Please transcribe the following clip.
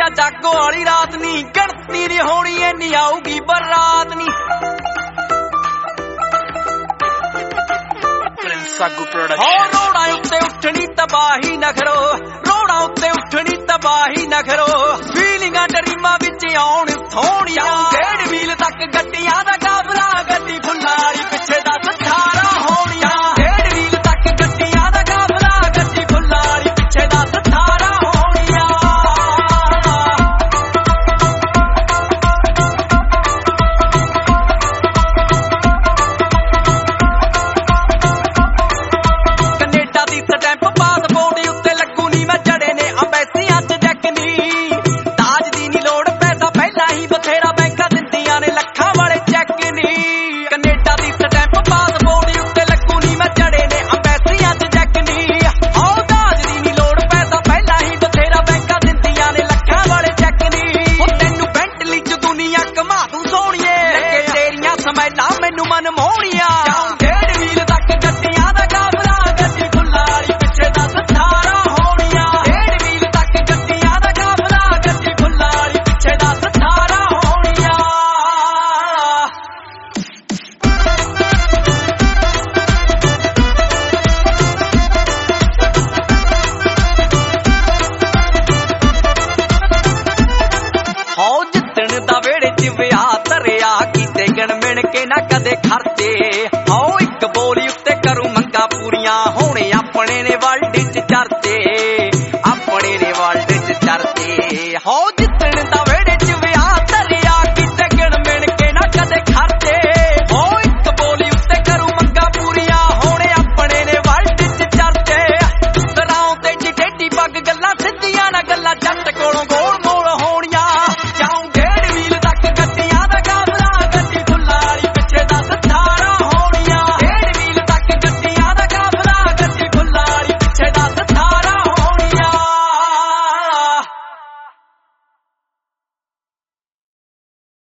ਜਾਗੋ ਵਾਲੀ ਰਾਤ ਨੀ ਗਿਣਤੀ ਨੀ ਹੋਣੀ ਇੰਨੀ ਆਊਗੀ ਬਰਾਤ ਨੀ ਸਾਗੂ ਪ੍ਰੋਡਕਸ਼ਨ ਰੋੜਾ ਉੱਤੇ ਉੱਠਣੀ ਤਬਾਹੀ ਨਖਰੋ ਰੋੜਾ ਉੱਤੇ ਉੱਠਣੀ ਤਬਾਹੀ ਨਖਰੋ ਫੀਲਿੰਗਾਂ ਡਰੀਮਾਂ ਵਿੱਚ ਆਉਣ ਥੋੜੀਆਂ ਡੇਢ ਮੀਲ ਤੱਕ ਗੱਡੀਆਂ ਦਾ ਕਾਫਲਾ ਗੱਡੀ ਫੁੱਲਾਰੀ ਪਿੱਛੇ 10 18 ਹੋਣੀਆਂ ਡੇਢ ਮੀਲ ਤੱਕ ਗੱਡੀਆਂ ਦਾ ਕਾਫਲਾ ਗੱਡੀ ਫੁੱਲਾਰੀ ਪਿੱਛੇ 10 18 ਹੋਣੀਆਂ ਕੈਨੇਡਾ ਦੀ ਸਟੈਂਪ ਪਾਸਪੋਰਟ ਉੱਤੇ ਲੱਗੂ ਨੀ ਮੈਂ ਜੜੇ ਨੇ ਅੰਬੈਸੀਆਂ 'ਚ ਜੈਕ ਨੀ ਤਾਜ ਦੀ ਨੀ ਲੋੜ ਪੈਸਾ ਪਹਿਲਾਂ ਹੀ ਬਥੇਰਾ ਬੈਂਕਾਂ ਦਿੰਦੀਆਂ ਨੇ ਲੱਖਾਂ ਵਾਲੇ ਚੈੱਕ ਨੀ ਕੈਨੇਡਾ ਦੀ ਸਟੈਂਪ ਪਾਸਪੋਰਟ ਉੱਤੇ ਲੱਗੂ ਨੀ ਮੈਂ ਜੜੇ ਨੇ ਅੰਬੈਸੀਆਂ 'ਚ ਜੈਕ ਨੀ ਤਾਜ ਦੀ ਨੀ ਲੋੜ ਪੈਸਾ ਪਹਿਲਾਂ ਹੀ ਬਥੇਰਾ ਬੈਂਕਾਂ ਦਿੰਦੀਆਂ ਨੇ ਲੱਖਾਂ ਵਾਲੇ ਚੈੱਕ ਨੀ ਉਹ ਤੈਨੂੰ ਬੈਂਟਲੀ 'ਚ ਦੁਨੀਆ ਘੁਮਾ ਦੂੰ ਸੋਹਣੀਏ ਲੱਗੇ ਤੇਰੀਆਂ ਸਮੈਲਾਂ ਮੈਨੂੰ ਮਨ ਮੋਹਣੀਆਂ ਡੇਢ ਮੀਲ ਤੱਕ ਗੱਡੀਆਂ ਦਾ ਕਾਫਲਾ ਗੱਡੀ ਫੁੱਲਾਰੀ ਪਿੱਛੇ 10 18 ਹੋਣੀਆਂ ਡੇਢ ਮੀਲ ਤੱਕ ਗੱਡੀਆਂ ਦਾ ਕਾਫਲਾ ਗੱਡੀ ਫੁੱਲਾਰੀ ਪਿੱਛੇ 10 18 ਹੋਣੀਆਂ ਜਿੱਤਣ ਦਾ ਵੇੜੇ 'ਚ ਵਿਆਹ ਧਰਿਆ ਕੀਤੇ ਗਣ ਮਿਣ ਕੇ ਨਾ ਕਦੇ ਖਰਚੇ ਇੱਕ ਬੋਲੀ